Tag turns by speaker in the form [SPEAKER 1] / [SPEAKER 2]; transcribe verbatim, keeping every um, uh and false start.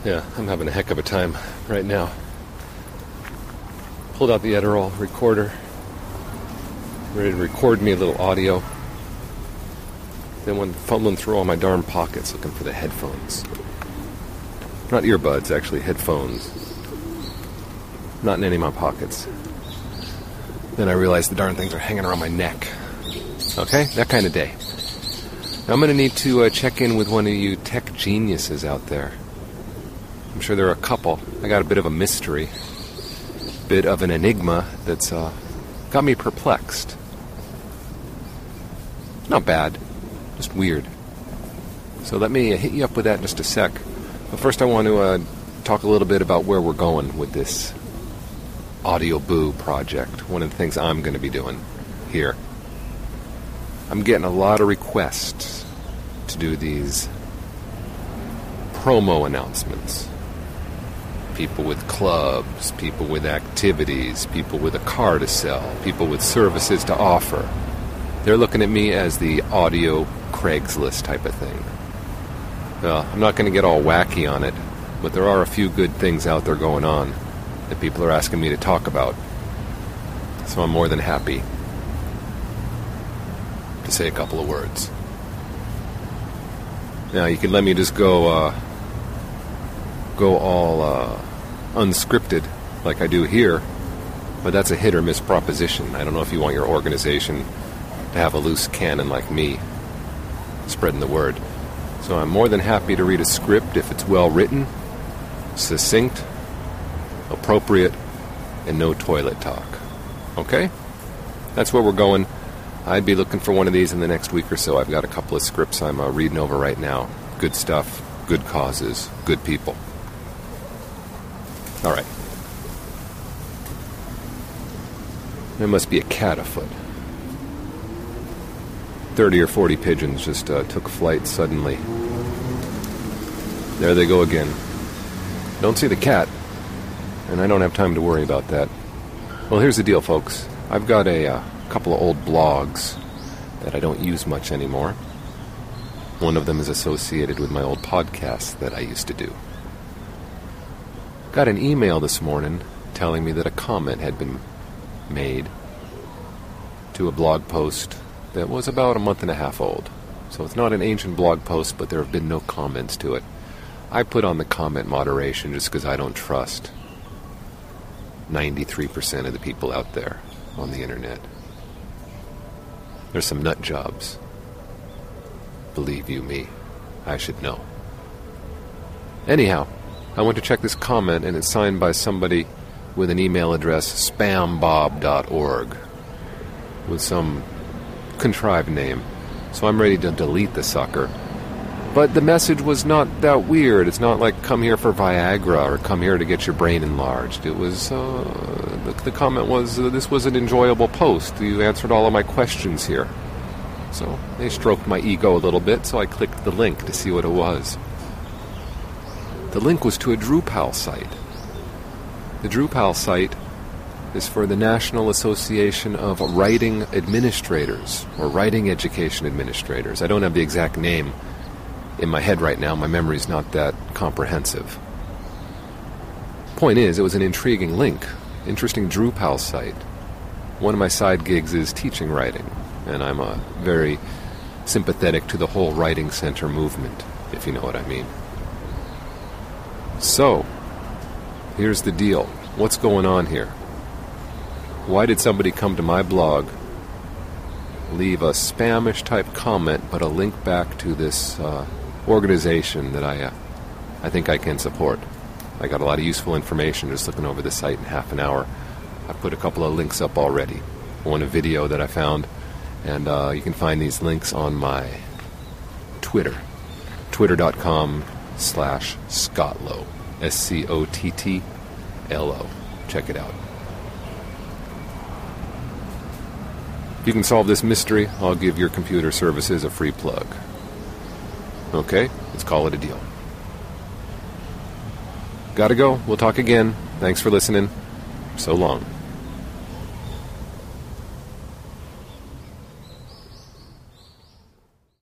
[SPEAKER 1] Yeah, I'm having a heck of a time right now. Pulled out the Adderall recorder. Ready to record me a little audio. Then went fumbling through all my darn pockets looking for the headphones. Not earbuds, actually, headphones. Not in any of my pockets. Then I realized the darn things are hanging around my neck. Okay, that kind of day. Now I'm going to need to uh, check in with one of you tech geniuses out there. I'm sure there are a couple. I got a bit of a mystery. Bit of an enigma that's uh, got me perplexed. Not bad. Just weird. So let me hit you up with that in just a sec. But first I want to uh, talk a little bit about where we're going with this Audio Boo project. One of the things I'm going to be doing here. I'm getting a lot of requests to do these promo announcements. People with clubs, people with activities, people with a car to sell, people with services to offer. They're looking at me as the audio Craigslist type of thing. Well, I'm not going to get all wacky on it, but there are a few good things out there going on that people are asking me to talk about. So I'm more than happy to say a couple of words. Now, you can let me just go, uh, go all uh, unscripted like I do here, but that's a hit or miss proposition. I don't know if you want your organization to have a loose cannon like me, spreading the word. So I'm more than happy to read a script if it's well written, succinct, appropriate, and no toilet talk. Okay? That's where we're going. I'd be looking for one of these in the next week or so. I've got a couple of scripts I'm uh, reading over right now. Good stuff, good causes, good people. All right. There must be a cat afoot. Thirty or forty pigeons just uh, took flight suddenly. There they go again. Don't see the cat, and I don't have time to worry about that. Well, here's the deal, folks. I've got a uh, couple of old blogs that I don't use much anymore. One of them is associated with my old podcast that I used to do. Got an email this morning telling me that a comment had been made to a blog post that was about a month and a half old. So it's not an ancient blog post, but there have been no comments to it. I put on the comment moderation just because I don't trust ninety-three percent of the people out there on the internet. There's some nut jobs. Believe you me, I should know. Anyhow, I went to check this comment, and it's signed by somebody with an email address, spam bob dot org, with some contrived name. So I'm ready to delete the sucker. But the message was not that weird. It's not like come here for Viagra or come here to get your brain enlarged. It was, uh, the, the comment was, uh, this was an enjoyable post. You answered all of my questions here. So they stroked my ego a little bit, so I clicked the link to see what it was. The link was to a Drupal site. The Drupal site is for the National Association of Writing Administrators, or Writing Education Administrators. I don't have the exact name in my head right now. My memory's not that comprehensive. Point is, it was an intriguing link. Interesting Drupal site. One of my side gigs is teaching writing, and I'm uh, very sympathetic to the whole Writing Center movement, if you know what I mean. So, here's the deal. What's going on here? Why did somebody come to my blog, leave a spamish type comment, but a link back to this uh, organization that I, uh, I think I can support? I got a lot of useful information just looking over the site in half an hour. I put a couple of links up already. One a video that I found, and uh, you can find these links on my Twitter, twitter.com slash Scottlow, S C O T T L O. Check it out. If you can solve this mystery, I'll give your computer services a free plug. Okay, let's call it a deal. Gotta go. We'll talk again. Thanks for listening. So long.